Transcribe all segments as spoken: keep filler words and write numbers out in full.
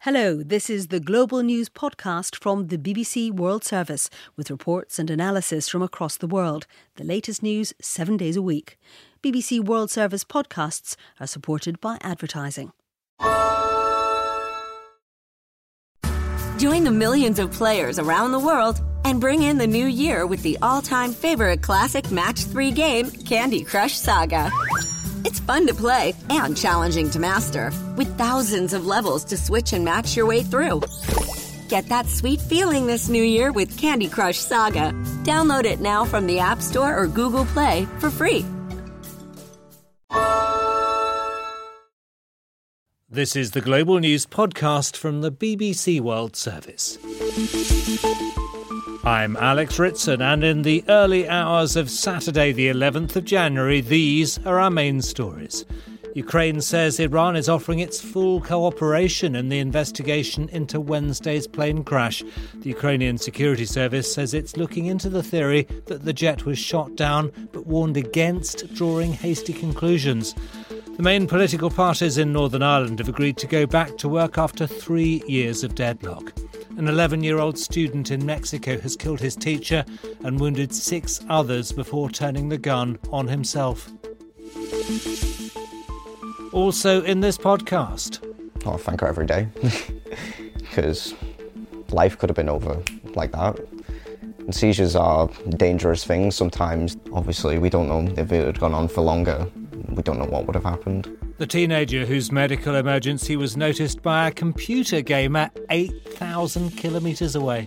Hello, this is the Global News podcast from the B B C World Service, with reports and analysis from across the world. The latest news seven days a week. B B C World Service podcasts are supported by advertising. Join the millions of players around the world and bring in the new year with the all-time favorite classic Match three game, Candy Crush Saga. It's fun to play and challenging to master, with thousands of levels to switch and match your way through. Get that sweet feeling this new year with Candy Crush Saga. Download it now from the App Store or Google Play for free. This is the Global News podcast from the B B C World Service. I'm Alex Ritson, and in the early hours of Saturday the eleventh of January, these are our main stories. Ukraine says Iran is offering its full cooperation in the investigation into Wednesday's plane crash. The Ukrainian Security Service says it's looking into the theory that the jet was shot down, but warned against drawing hasty conclusions. The main political parties in Northern Ireland have agreed to go back to work after three years of deadlock. An eleven-year-old student in Mexico has killed his teacher and wounded six others before turning the gun on himself. Also in this podcast. Oh, I thank her every day, because life could have been over like that. And seizures are dangerous things. Sometimes, obviously, we don't know if it had gone on for longer. We don't know what would have happened. The teenager whose medical emergency was noticed by a computer gamer eight thousand kilometres away.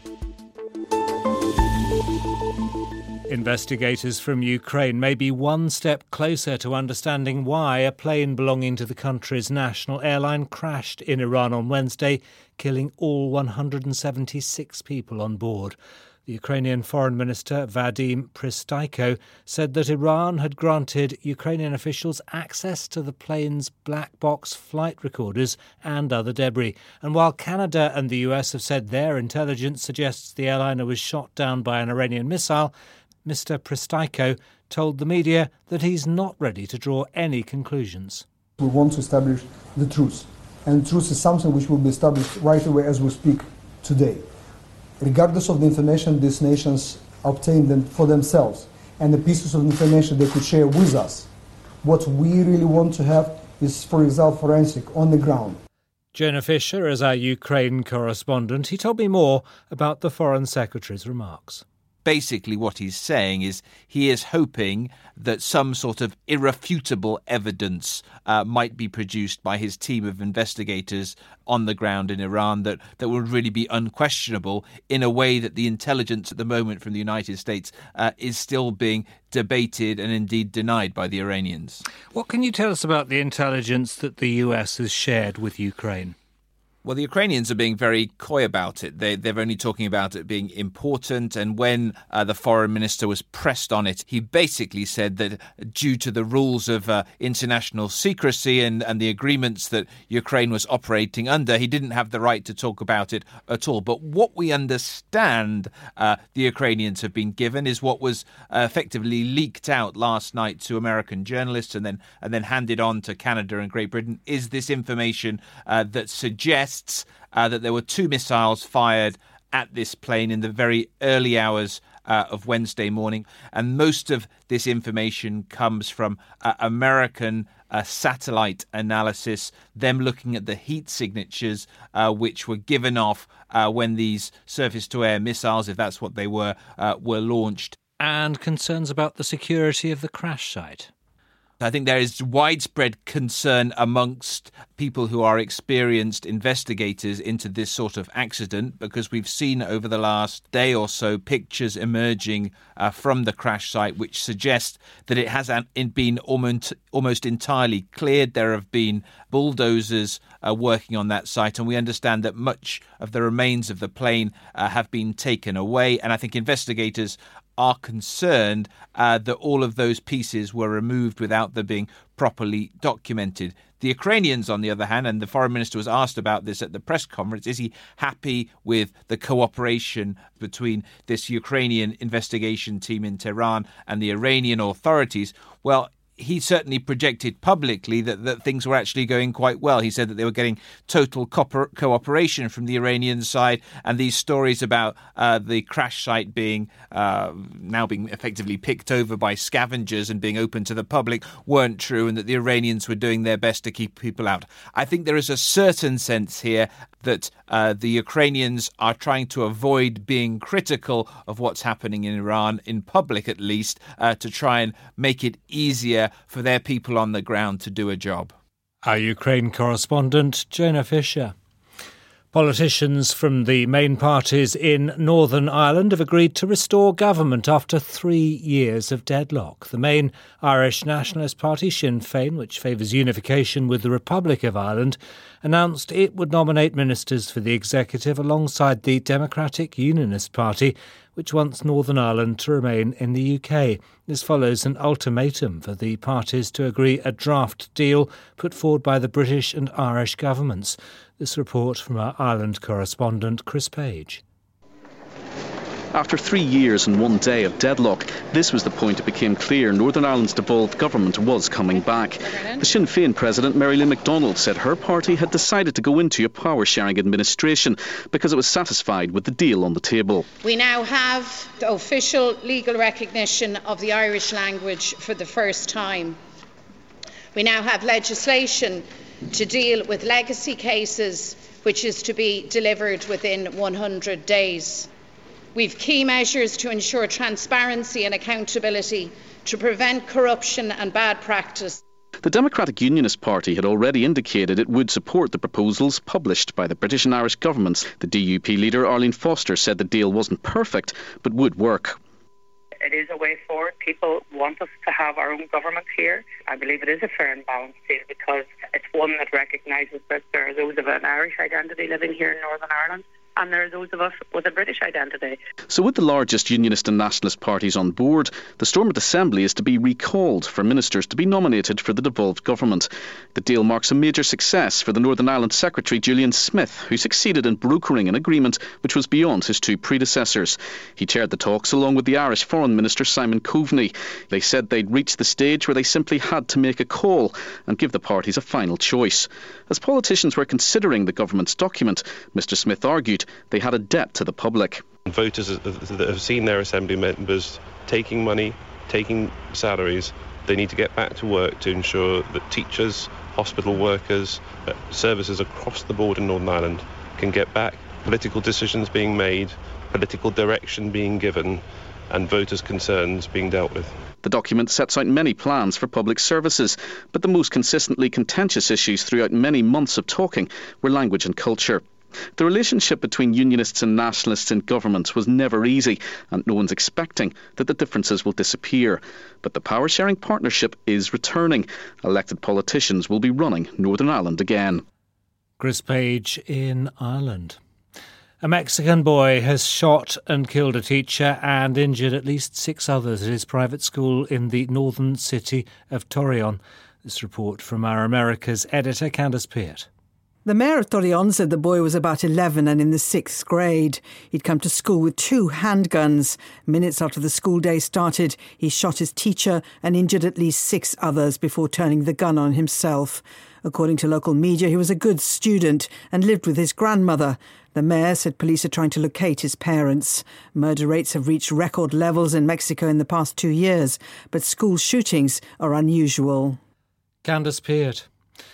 Investigators from Ukraine may be one step closer to understanding why a plane belonging to the country's national airline crashed in Iran on Wednesday, killing all one hundred seventy-six people on board. The Ukrainian Foreign Minister Vadim Prystaiko said that Iran had granted Ukrainian officials access to the plane's black box flight recorders and other debris. And while Canada and the U S have said their intelligence suggests the airliner was shot down by an Iranian missile, Mister Prystaiko told the media that he's not ready to draw any conclusions. We want to establish the truth. And truth is something which will be established right away as we speak today. Regardless of the information these nations obtained them for themselves and the pieces of information they could share with us, what we really want to have is, for example, forensic on the ground. Jonah Fisher is our Ukraine correspondent. He told me more about the Foreign Secretary's remarks. Basically what he's saying is he is hoping that some sort of irrefutable evidence uh, might be produced by his team of investigators on the ground in Iran that, that would really be unquestionable, in a way that the intelligence at the moment from the United States uh, is still being debated and indeed denied by the Iranians. What can you tell us about the intelligence that the U S has shared with Ukraine? Well, the Ukrainians are being very coy about it. They, they're only talking about it being important. And when uh, the foreign minister was pressed on it, he basically said that due to the rules of uh, international secrecy and, and the agreements that Ukraine was operating under, he didn't have the right to talk about it at all. But what we understand uh, the Ukrainians have been given is what was uh, effectively leaked out last night to American journalists and then and then handed on to Canada and Great Britain, is this information uh, that suggests Uh, that there were two missiles fired at this plane in the very early hours uh, of Wednesday morning. And most of this information comes from uh, American uh, satellite analysis, them looking at the heat signatures uh, which were given off uh, when these surface-to-air missiles, if that's what they were, uh, were launched. And concerns about the security of the crash site. I think there is widespread concern amongst people who are experienced investigators into this sort of accident, because we've seen over the last day or so pictures emerging uh, from the crash site which suggest that it has been almost, almost entirely cleared. There have been bulldozers uh, working on that site, and we understand that much of the remains of the plane uh, have been taken away. And I think investigators are concerned uh, that all of those pieces were removed without them being properly documented. The Ukrainians, on the other hand, and the foreign minister was asked about this at the press conference, is he happy with the cooperation between this Ukrainian investigation team in Tehran and the Iranian authorities? Well, he certainly projected publicly that, that things were actually going quite well. He said that they were getting total co- cooperation from the Iranian side, and these stories about uh, the crash site being uh, now being effectively picked over by scavengers and being open to the public weren't true, and that the Iranians were doing their best to keep people out. I think there is a certain sense here that uh, the Ukrainians are trying to avoid being critical of what's happening in Iran, in public at least, uh, to try and make it easier for their people on the ground to do a job. Our Ukraine correspondent, Jonah Fisher. Politicians from the main parties in Northern Ireland have agreed to restore government after three years of deadlock. The main Irish Nationalist Party, Sinn Féin, which favours unification with the Republic of Ireland, announced it would nominate ministers for the executive alongside the Democratic Unionist Party, which wants Northern Ireland to remain in the U K. This follows an ultimatum for the parties to agree a draft deal put forward by the British and Irish governments. This report from our Ireland correspondent, Chris Page. After three years and one day of deadlock, this was the point it became clear Northern Ireland's devolved government was coming back. The Sinn Féin president, Mary Lou McDonald, said her party had decided to go into a power-sharing administration because it was satisfied with the deal on the table. We now have the official legal recognition of the Irish language for the first time. We now have legislation to deal with legacy cases, which is to be delivered within one hundred days. We've key measures to ensure transparency and accountability to prevent corruption and bad practice. The Democratic Unionist Party had already indicated it would support the proposals published by the British and Irish governments. The D U P leader, Arlene Foster, said the deal wasn't perfect, but would work. It is a way forward. People want us to have our own government here. I believe it is a fair and balanced deal because it's one that recognises that there are those of an Irish identity living here in Northern Ireland, and there are those of us with a British identity. So with the largest unionist and nationalist parties on board, the Stormont Assembly is to be recalled for ministers to be nominated for the devolved government. The deal marks a major success for the Northern Ireland Secretary Julian Smith, who succeeded in brokering an agreement which was beyond his two predecessors. He chaired the talks along with the Irish Foreign Minister Simon Coveney. They said they'd reached the stage where they simply had to make a call and give the parties a final choice. As politicians were considering the government's document, Mr Smith argued they had a debt to the public. Voters that have seen their Assembly members taking money, taking salaries, they need to get back to work to ensure that teachers, hospital workers, services across the board in Northern Ireland can get back, political decisions being made, political direction being given, and voters' concerns being dealt with. The document sets out many plans for public services, but the most consistently contentious issues throughout many months of talking were language and culture. The relationship between unionists and nationalists in government was never easy, and no one's expecting that the differences will disappear. But the power-sharing partnership is returning. Elected politicians will be running Northern Ireland again. Chris Page in Ireland. A Mexican boy has shot and killed a teacher and injured at least six others at his private school in the northern city of Torreon. This report from our America's editor, Candice Peart. The mayor of Torreon said the boy was about eleven and in the sixth grade. He'd come to school with two handguns. Minutes after the school day started, he shot his teacher and injured at least six others before turning the gun on himself. According to local media, he was a good student and lived with his grandmother. The mayor said police are trying to locate his parents. Murder rates have reached record levels in Mexico in the past two years, but school shootings are unusual. Candice Peart.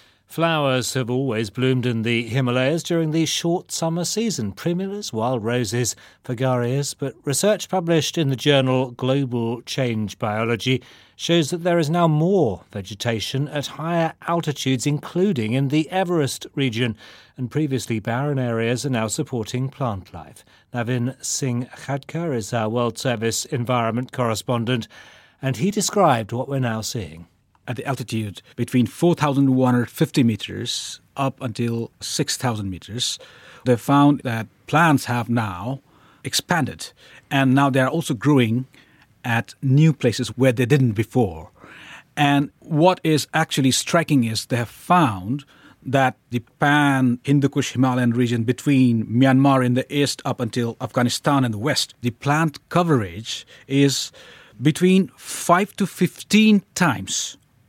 Flowers have always bloomed in the Himalayas during the short summer season. Primulas, wild roses, fragarias. But research published in the journal Global Change Biology shows that there is now more vegetation at higher altitudes, including in the Everest region. And previously barren areas are now supporting plant life. Navin Singh Khadkar is our World Service Environment correspondent, and he described what we're now seeing. At the altitude between four thousand one hundred fifty meters up until six thousand meters, they found that plants have now expanded, and now they're also growing at new places where they didn't before. And what is actually striking is they have found that the pan-Hindu Kush Himalayan region between Myanmar in the east up until Afghanistan in the west, the plant coverage is between five to fifteen times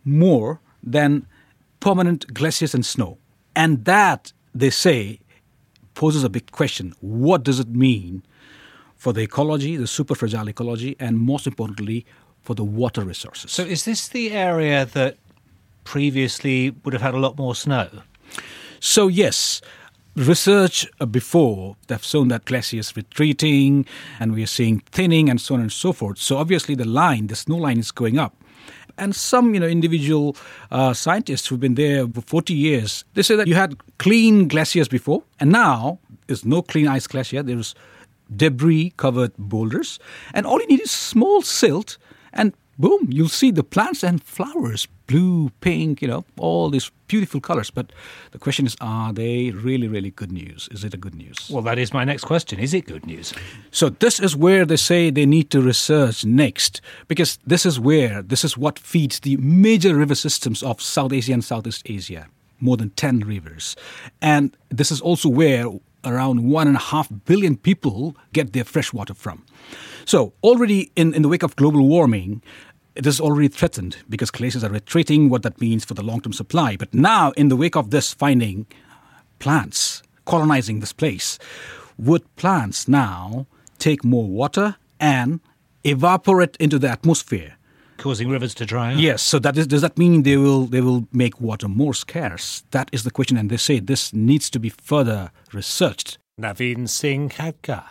more than permanent glaciers and snow. And that, they say, poses a big question. What does it mean for the ecology, the super fragile ecology, and most importantly, for the water resources? So is this the area that previously would have had a lot more snow? So yes, research before, they've shown that glaciers retreating and we are seeing thinning and so on and so forth. So obviously the line, the snow line is going up. And some, you know, individual uh, scientists who've been there for forty years, they say that you had clean glaciers before, and now there's no clean ice glacier. There's debris-covered boulders, and all you need is small silt, and boom, you'll see the plants and flowers, blue, pink, you know, all these beautiful colors. But the question is, are they really, really good news? Is it a good news? Well, that is my next question. Is it good news? So this is where they say they need to research next, because this is where, this is what feeds the major river systems of South Asia and Southeast Asia, more than ten rivers. And this is also where around one and a half billion people get their fresh water from. So already in, in the wake of global warming, it is already threatened because glaciers are retreating, what that means for the long-term supply. But now, in the wake of this finding, plants colonizing this place, would plants now take more water and evaporate into the atmosphere? Causing rivers to dry up? Yes. So that is, does that mean they will they will make water more scarce? That is the question. And they say this needs to be further researched. Naveen Singh Khadka.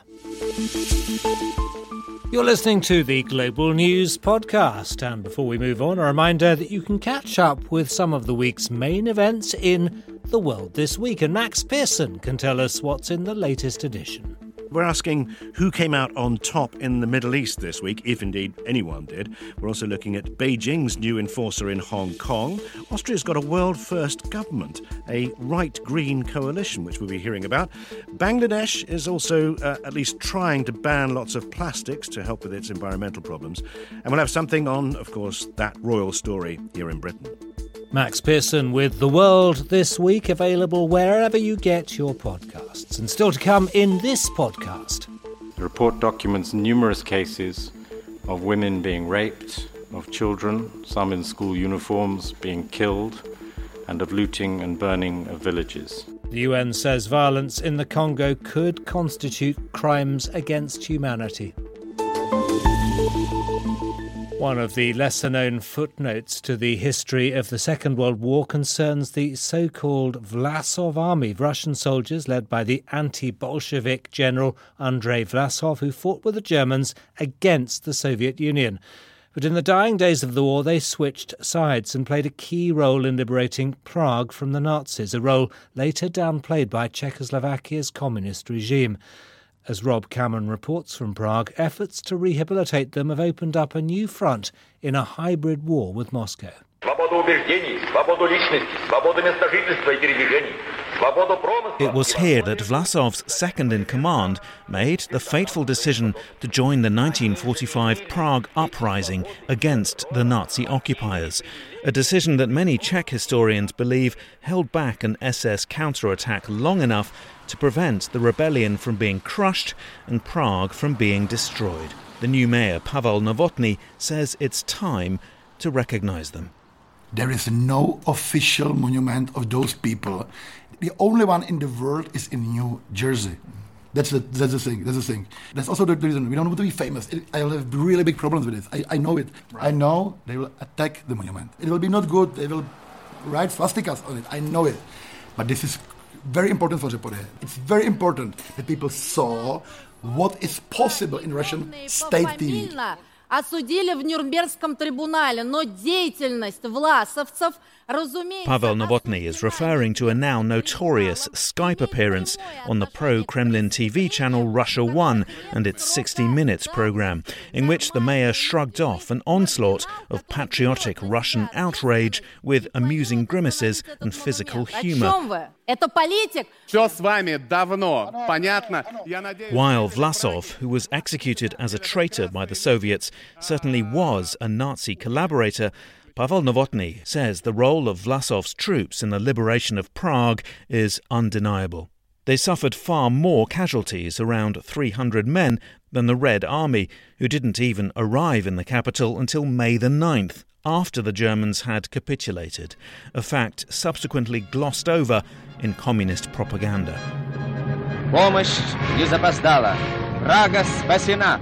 You're listening to the Global News Podcast. And before we move on, a reminder that you can catch up with some of the week's main events in the world this week. And Max Pearson can tell us what's in the latest edition. We're asking who came out on top in the Middle East this week, if indeed anyone did. We're also looking at Beijing's new enforcer in Hong Kong. Austria's got a world-first government, a right-green coalition, which we'll be hearing about. Bangladesh is also uh, at least trying to ban lots of plastics to help with its environmental problems. And we'll have something on, of course, that royal story here in Britain. Max Pearson with The World This Week, available wherever you get your podcasts. And still to come in this podcast. The report documents numerous cases of women being raped, of children, some in school uniforms, being killed, and of looting and burning of villages. The U N says violence in the Congo could constitute crimes against humanity. One of the lesser-known footnotes to the history of the Second World War concerns the so-called Vlasov Army, Russian soldiers led by the anti-Bolshevik general Andrei Vlasov, who fought with the Germans against the Soviet Union. But in the dying days of the war, they switched sides and played a key role in liberating Prague from the Nazis, a role later downplayed by Czechoslovakia's communist regime. As Rob Cameron reports from Prague, efforts to rehabilitate them have opened up a new front in a hybrid war with Moscow. It was here that Vlasov's second-in-command made the fateful decision to join the nineteen forty-five Prague uprising against the Nazi occupiers, a decision that many Czech historians believe held back an S S counterattack long enough to prevent the rebellion from being crushed and Prague from being destroyed. The new mayor, Pavel Novotny, says it's time to recognise them. There is no official monument of those people. The only one in the world is in New Jersey. That's the, that's the thing. That's the thing. That's also the reason we don't want to be famous. It, I'll have really big problems with this. I, I know it. Right. I know they will attack the monument. It will be not good. They will write swastikas on it. I know it. But this is very important for Zaporizhzhia. It's very important that people saw what is possible in Russian state T V. Осудили в Нюрнбергском трибунале, но деятельность власовцев, разумеется... Pavel Novotny is referring to a now notorious Skype appearance on the pro-Kremlin T V channel Russia One and its sixty minutes programme, in which the mayor shrugged off an onslaught of patriotic Russian outrage with amusing grimaces and physical humour. While Vlasov, who was executed as a traitor by the Soviets, certainly was a Nazi collaborator, Pavel Novotny says the role of Vlasov's troops in the liberation of Prague is undeniable. They suffered far more casualties, around three hundred men, than the Red Army, who didn't even arrive in the capital until May the ninth, after the Germans had capitulated, a fact subsequently glossed over in communist propaganda. Помощь не запоздала. Прага спасена.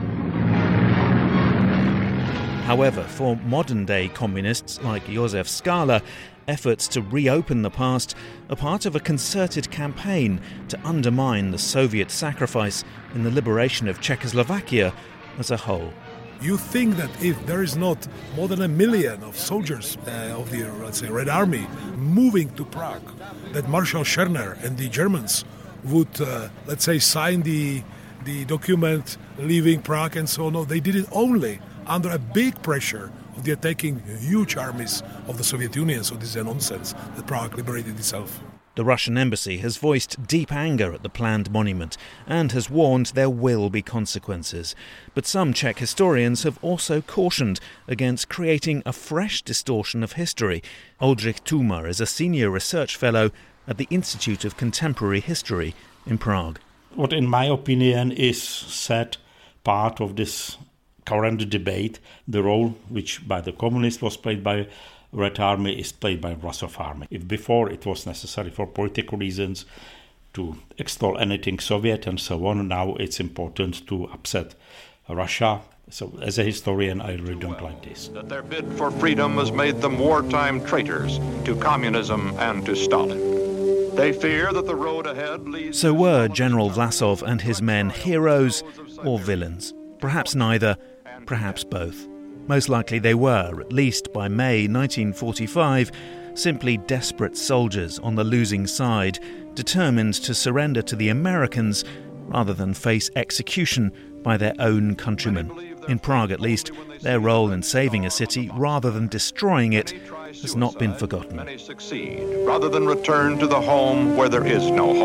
However, for modern-day communists like Josef Skala, efforts to reopen the past are part of a concerted campaign to undermine the Soviet sacrifice in the liberation of Czechoslovakia as a whole. You think that if there is not more than a million of soldiers uh, of the, let's say, Red Army moving to Prague, that Marshal Schörner and the Germans would, uh, let's say, sign the, the document leaving Prague and so on. No, they did it only under a big pressure of the attacking huge armies of the Soviet Union. So this is a nonsense that Prague liberated itself. The Russian embassy has voiced deep anger at the planned monument and has warned there will be consequences. But some Czech historians have also cautioned against creating a fresh distortion of history. Oldřich Tuma is a senior research fellow at the Institute of Contemporary History in Prague. What, in my opinion, is sad part of this current debate, the role which by the communists was played by Red Army is played by Rusov Army. If before it was necessary for political reasons to extol anything Soviet and so on, now it's important to upset Russia. So as a historian, I really don't like this. That their bid for freedom has made them wartime traitors to communism and to Stalin. They fear that the road ahead leads... So were General Vlasov and his men heroes or villains? Perhaps neither, perhaps both. Most likely they were, at least by May nineteen forty-five, simply desperate soldiers on the losing side, determined to surrender to the Americans rather than face execution by their own countrymen. In Prague, at least, their role in saving a city rather than destroying it has not been forgotten. Many succeed rather than return to the home where there is no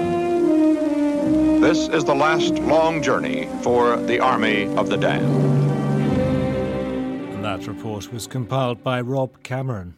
home. This is the last long journey for the Army of the Damned. That report was compiled by Rob Cameron.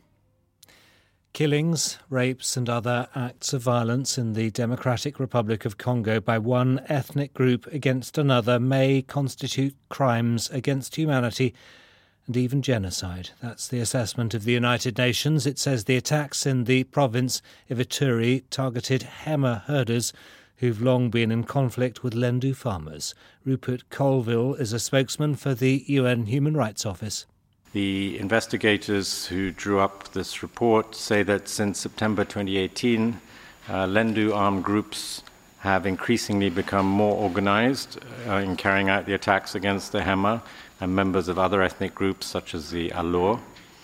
Killings, rapes and other acts of violence in the Democratic Republic of Congo by one ethnic group against another may constitute crimes against humanity and even genocide. That's the assessment of the United Nations. It says the attacks in the province of Ituri targeted Hema herders who've long been in conflict with Lendu farmers. Rupert Colville is a spokesman for the U N Human Rights Office. The investigators who drew up this report say that since September twenty eighteen, uh, Lendu armed groups have increasingly become more organized uh, in carrying out the attacks against the Hema and members of other ethnic groups such as the Alor.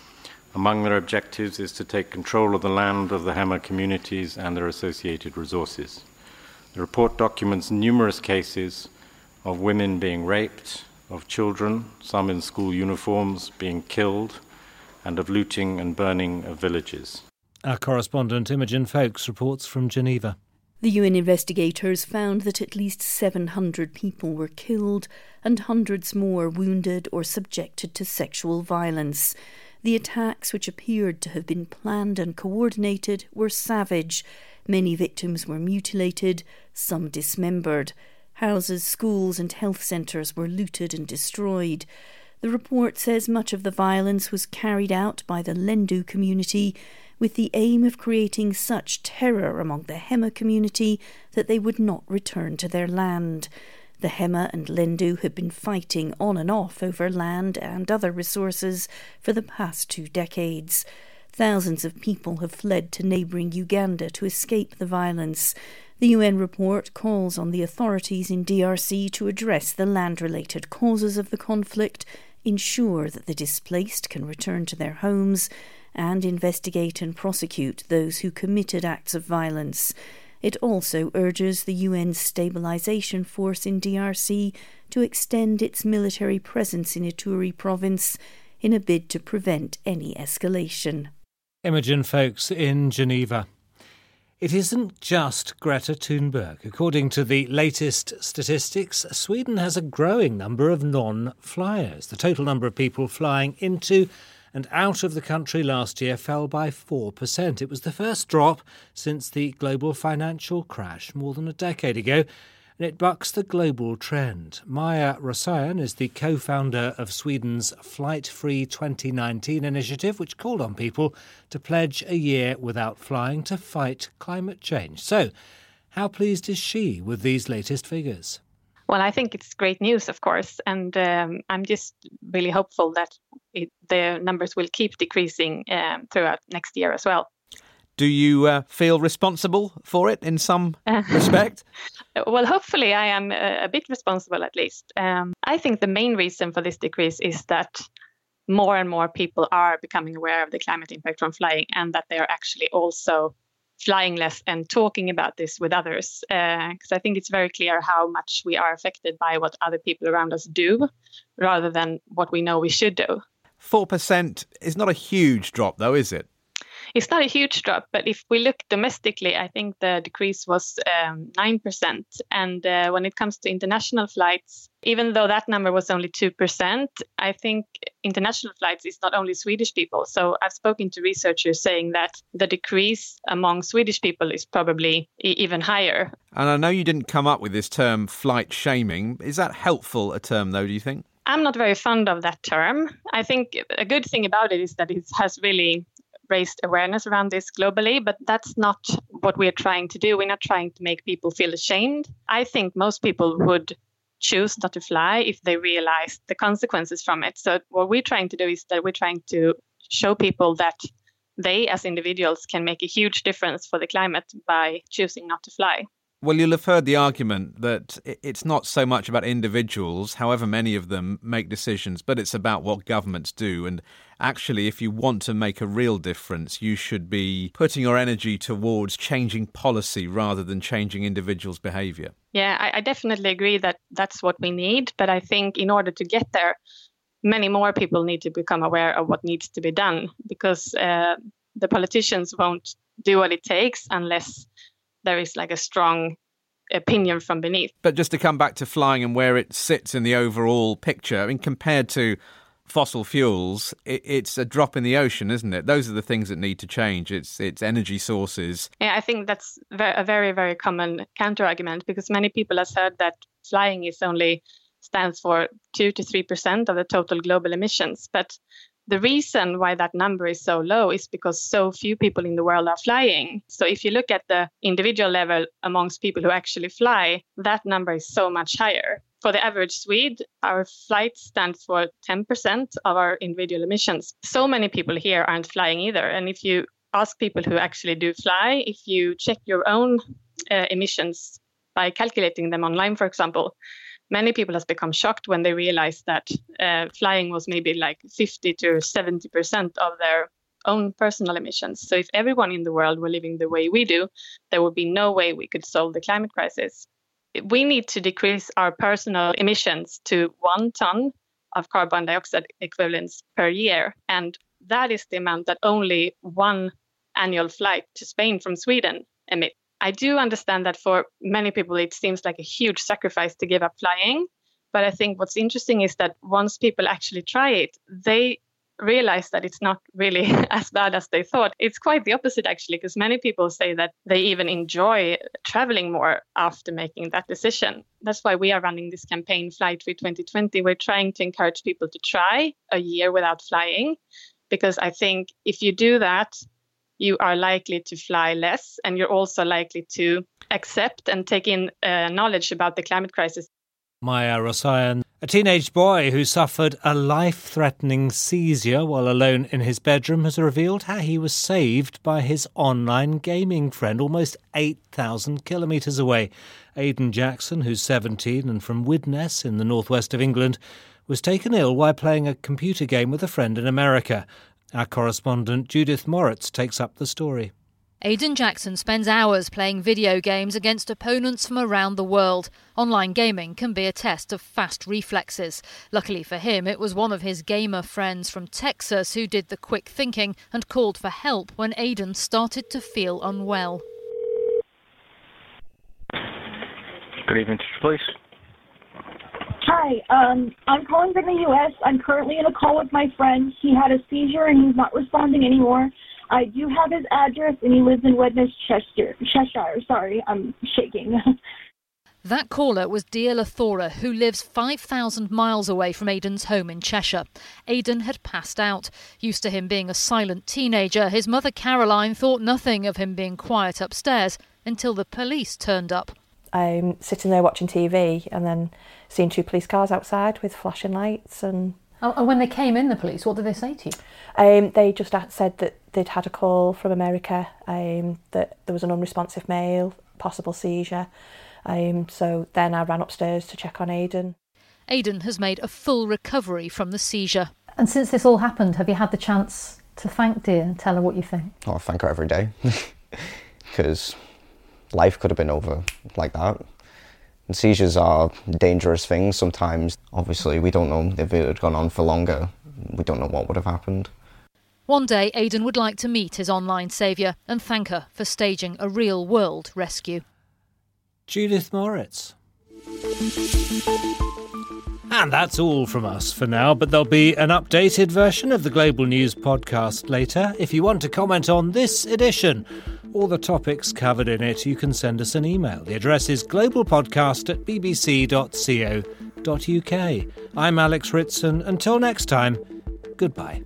Among their objectives is to take control of the land of the Hema communities and their associated resources. The report documents numerous cases of women being raped, of children, some in school uniforms, being killed, and of looting and burning of villages. Our correspondent Imogen Foulkes reports from Geneva. The U N investigators found that at least seven hundred people were killed and hundreds more wounded or subjected to sexual violence. The attacks, which appeared to have been planned and coordinated, were savage. Many victims were mutilated, some dismembered. Houses, schools and health centres were looted and destroyed. The report says much of the violence was carried out by the Lendu community with the aim of creating such terror among the Hema community that they would not return to their land. The Hema and Lendu had been fighting on and off over land and other resources for the past two decades. Thousands of people have fled to neighbouring Uganda to escape the violence. The U N report calls on the authorities in D R C to address the land-related causes of the conflict, ensure that the displaced can return to their homes, and investigate and prosecute those who committed acts of violence. It also urges the U N Stabilisation Force in D R C to extend its military presence in Ituri province in a bid to prevent any escalation. Imogen Foulkes in Geneva. It isn't just Greta Thunberg. According to the latest statistics, Sweden has a growing number of non-flyers. The total number of people flying into and out of the country last year fell by four percent. It was the first drop since the global financial crash more than a decade ago. and it bucks the global trend. Maja Rosayan is the co-founder of Sweden's Flight Free twenty nineteen initiative, which called on people to pledge a year without flying to fight climate change. So, how pleased is she with these latest figures? Well, I think it's great news, of course, and um, I'm just really hopeful that it, the numbers will keep decreasing um, throughout next year as well. Do you uh, feel responsible for it in some respect? Well, hopefully I am a, a bit responsible at least. Um, I think the main reason for this decrease is that more and more people are becoming aware of the climate impact from flying, and that they are actually also flying less and talking about this with others. Because uh, I think it's very clear how much we are affected by what other people around us do, rather than what we know we should do. four percent is not a huge drop, though, is it? It's not a huge drop, but if we look domestically, I think the decrease was um, nine percent. And uh, when it comes to international flights, even though that number was only two percent, I think international flights is not only Swedish people. So I've spoken to researchers saying that the decrease among Swedish people is probably e- even higher. And I know you didn't come up with this term flight shaming. Is that helpful a term, though, do you think? I'm not very fond of that term. I think a good thing about it is that it has really raised awareness around this globally, but that's not what we're trying to do. We're not trying to make people feel ashamed. I think most people would choose not to fly if they realize the consequences from it. So what we're trying to do is that we're trying to show people that they as individuals can make a huge difference for the climate by choosing not to fly. Well, you'll have heard the argument that it's not so much about individuals, however many of them make decisions, but it's about what governments do. And actually, if you want to make a real difference, you should be putting your energy towards changing policy rather than changing individuals' behaviour. Yeah, I, I definitely agree that that's what we need. But I think in order to get there, many more people need to become aware of what needs to be done, because uh, the politicians won't do what it takes unless there is like a strong opinion from beneath. But just to come back to flying and where it sits in the overall picture, I mean, compared to fossil fuels, it, it's a drop in the ocean, isn't it? Those are the things that need to change. It's it's energy sources. Yeah, I think that's a very, very common counter-argument, because many people have heard that flying is only stands for two to three percent of the total global emissions. But the reason why that number is so low is because so few people in the world are flying. So if you look at the individual level amongst people who actually fly, that number is so much higher. For the average Swede, our flights stand for ten percent of our individual emissions. So many people here aren't flying either. And if you ask people who actually do fly, if you check your own uh, emissions by calculating them online, for example, many people have become shocked when they realize that uh, flying was maybe like fifty to seventy percent of their own personal emissions. So if everyone in the world were living the way we do, there would be no way we could solve the climate crisis. We need to decrease our personal emissions to one ton of carbon dioxide equivalents per year. And that is the amount that only one annual flight to Spain from Sweden emits. I do understand that for many people, it seems like a huge sacrifice to give up flying. But I think what's interesting is that once people actually try it, they realize that it's not really as bad as they thought. It's quite the opposite, actually, because many people say that they even enjoy traveling more after making that decision. That's why we are running this campaign, Flight Free twenty twenty. We're trying to encourage people to try a year without flying, because I think if you do that, you are likely to fly less, and you're also likely to accept and take in uh, knowledge about the climate crisis. Maja Rosayan, a teenage boy who suffered a life-threatening seizure while alone in his bedroom, has revealed how he was saved by his online gaming friend almost eight thousand kilometres away. Aidan Jackson, who's seventeen and from Widnes in the northwest of England, was taken ill while playing a computer game with a friend in America. Our correspondent Judith Moritz takes up the story. Aidan Jackson spends hours playing video games against opponents from around the world. Online gaming can be a test of fast reflexes. Luckily for him, it was one of his gamer friends from Texas who did the quick thinking and called for help when Aidan started to feel unwell. Good evening, police. Hi, um, I'm calling from the U S. I'm currently in a call with my friend. He had a seizure and he's not responding anymore. I do have his address, and he lives in Widnes, Cheshire. Cheshire. Sorry, I'm shaking. That caller was Deala Thora, who lives five thousand miles away from Aidan's home in Cheshire. Aidan had passed out. Used to him being a silent teenager, his mother Caroline thought nothing of him being quiet upstairs until the police turned up. I'm sitting there watching T V and then seeing two police cars outside with flashing lights. And oh, and when they came in, the police, what did they say to you? Um, they just said that they'd had a call from America, um, that there was an unresponsive male, possible seizure. Um, so then I ran upstairs to check on Aidan. Aidan has made a full recovery from the seizure. And since this all happened, have you had the chance to thank Dear and tell her what you think? Oh, I thank her every day, because life could have been over like that. And seizures are dangerous things sometimes. Obviously, we don't know if it had gone on for longer. We don't know what would have happened. One day, Aidan would like to meet his online saviour and thank her for staging a real-world rescue. Judith Moritz. And that's all from us for now, but there'll be an updated version of the Global News podcast later. If you want to comment on this edition or the topics covered in it, you can send us an email. The address is globalpodcast at b b c dot co dot u k. I'm Alex Ritson. Until next time, goodbye.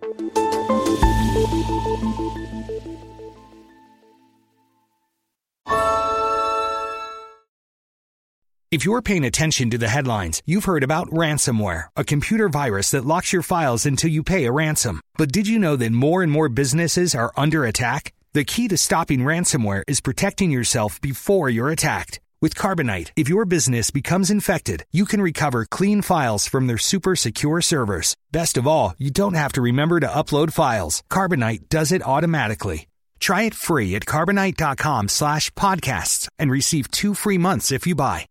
If you're paying attention to the headlines, you've heard about ransomware, a computer virus that locks your files until you pay a ransom. But did you know that more and more businesses are under attack? The key to stopping ransomware is protecting yourself before you're attacked. With Carbonite, if your business becomes infected, you can recover clean files from their super secure servers. Best of all, you don't have to remember to upload files. Carbonite does it automatically. Try it free at carbonite dot com slash podcasts and receive two free months if you buy.